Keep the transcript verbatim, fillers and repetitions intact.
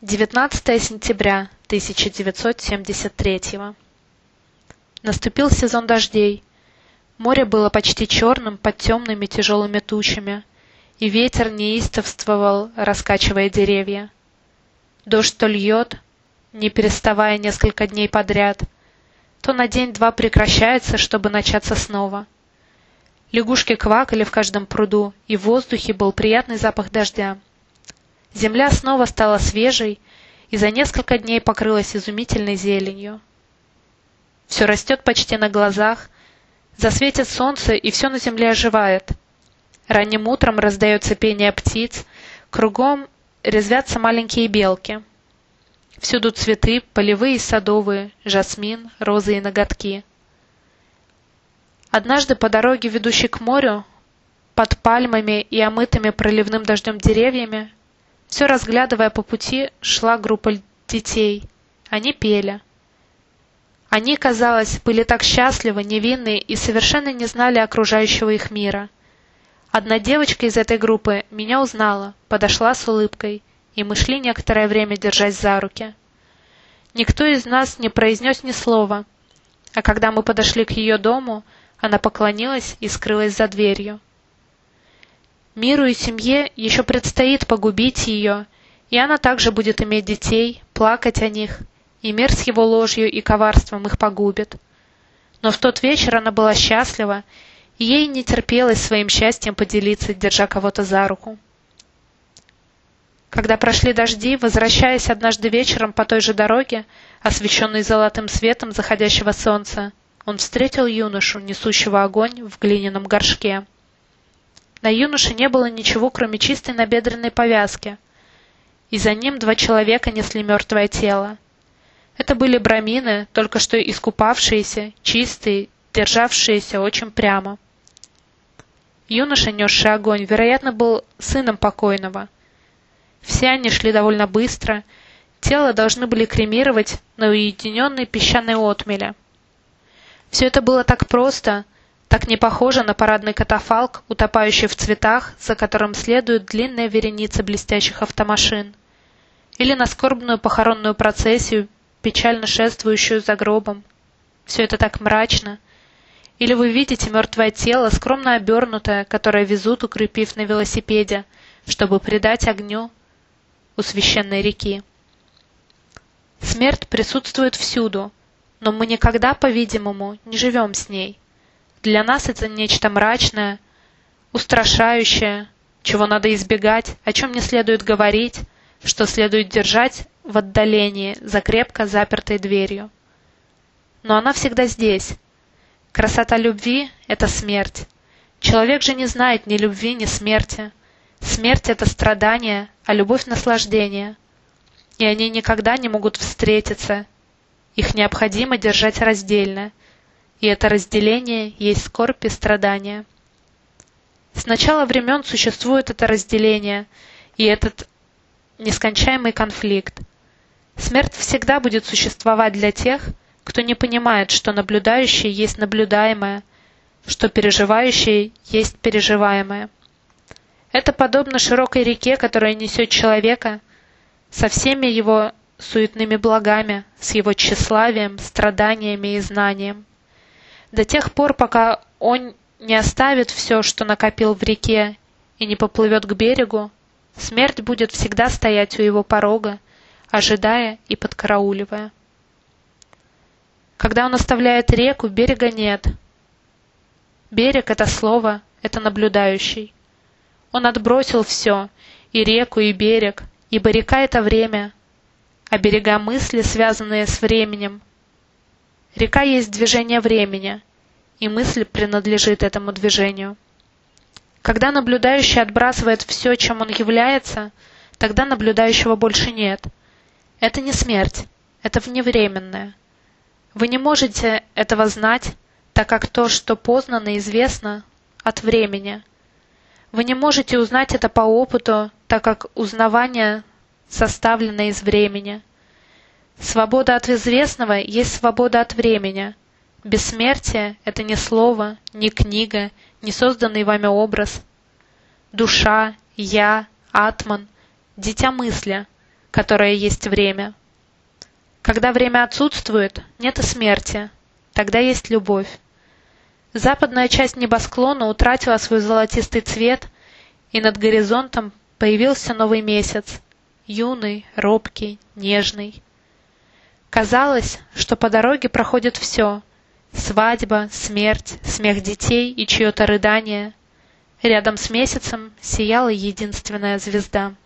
девятнадцатое сентября тысяча девятьсот семьдесят третьего. Наступил сезон дождей. Море было почти черным под темными тяжелыми тучами, и ветер неистовствовал, раскачивая деревья. Дождь то льет, не переставая несколько дней подряд, то на день-два прекращается, чтобы начаться снова. Лягушки квакали в каждом пруду, и в воздухе был приятный запах дождя. Земля снова стала свежей и за несколько дней покрылась изумительной зеленью. Все растет почти на глазах, засветит солнце, и все на земле оживает. Ранним утром раздается пение птиц, кругом резвятся маленькие белки. Всюду цветы, полевые и садовые, жасмин, розы и ноготки. Однажды по дороге, ведущей к морю, под пальмами и омытыми проливным дождем деревьями, все разглядывая по пути, шла группа детей. Они пели. Они, казалось, были так счастливы, невинны и совершенно не знали окружающего их мира. Одна девочка из этой группы меня узнала, подошла с улыбкой, и мы шли некоторое время, держась за руки. Никто из нас не произнес ни слова, а когда мы подошли к ее дому, она поклонилась и скрылась за дверью. Миру и семье еще предстоит погубить ее, и она также будет иметь детей, плакать о них, и мир с его ложью и коварством их погубит. Но в тот вечер она была счастлива, и ей не терпелось своим счастьем поделиться, держа кого-то за руку. Когда прошли дожди, возвращаясь однажды вечером по той же дороге, освещенной золотым светом заходящего солнца, он встретил юношу, несущего огонь в глиняном горшке. На юноше не было ничего, кроме чистой набедренной повязки, и за ним два человека несли мертвое тело. Это были брамины, только что искупавшиеся, чистые, державшиеся очень прямо. Юноша, несший огонь, вероятно, был сыном покойного. Все они шли довольно быстро, тело должны были кремировать на уединенной песчаной отмеле. Все это было так просто, так не похоже на парадный катафалк, утопающий в цветах, за которым следует длинная вереница блестящих автомашин, или на скорбную похоронную процессию, печально шествующую за гробом. Все это так мрачно. Или вы видите мертвое тело, скромно обернутое, которое везут, укрепив на велосипеде, чтобы придать огню у священной реки. Смерть присутствует всюду, но мы никогда, по-видимому, не живем с ней. Для нас это нечто мрачное, устрашающее, чего надо избегать, о чем не следует говорить, что следует держать в отдалении за крепко запертой дверью. Но она всегда здесь. Красота любви — это смерть. Человек же не знает ни любви, ни смерти. Смерть — это страдание, а любовь — наслаждение. И они никогда не могут встретиться. Их необходимо держать раздельно. И это разделение есть скорбь и страдание. С начала времен существует это разделение и этот нескончаемый конфликт. Смерть всегда будет существовать для тех, кто не понимает, что наблюдающее есть наблюдаемое, что переживающее есть переживаемое. Это подобно широкой реке, которая несет человека со всеми его суетными благами, с его тщеславием, страданиями и знанием. До тех пор, пока он не оставит все, что накопил в реке, и не поплывет к берегу, смерть будет всегда стоять у его порога, ожидая и подкарауливая. Когда он оставляет реку, берега нет. Берег — это слово, это наблюдающий. Он отбросил все, и реку, и берег, ибо река — это время, а берега — мысли, связанные с временем. Река есть движение времени, и мысль принадлежит этому движению. Когда наблюдающий отбрасывает все, чем он является, тогда наблюдающего больше нет. Это не смерть, это вневременное. Вы не можете этого знать, так как то, что познано, известно от времени. Вы не можете узнать это по опыту, так как узнавание составлено из времени. Свобода от известного есть свобода от времени. Бессмертие — это не слово, не книга, не созданный вами образ. Душа, я, атман, дитя мысли, которое есть время. Когда время отсутствует, нет и смерти, тогда есть любовь. Западная часть небосклона утратила свой золотистый цвет, и над горизонтом появился новый месяц, юный, робкий, нежный. Казалось, что по дороге проходит все — свадьба, смерть, смех детей и чье-то рыдание. Рядом с месяцем сияла единственная звезда.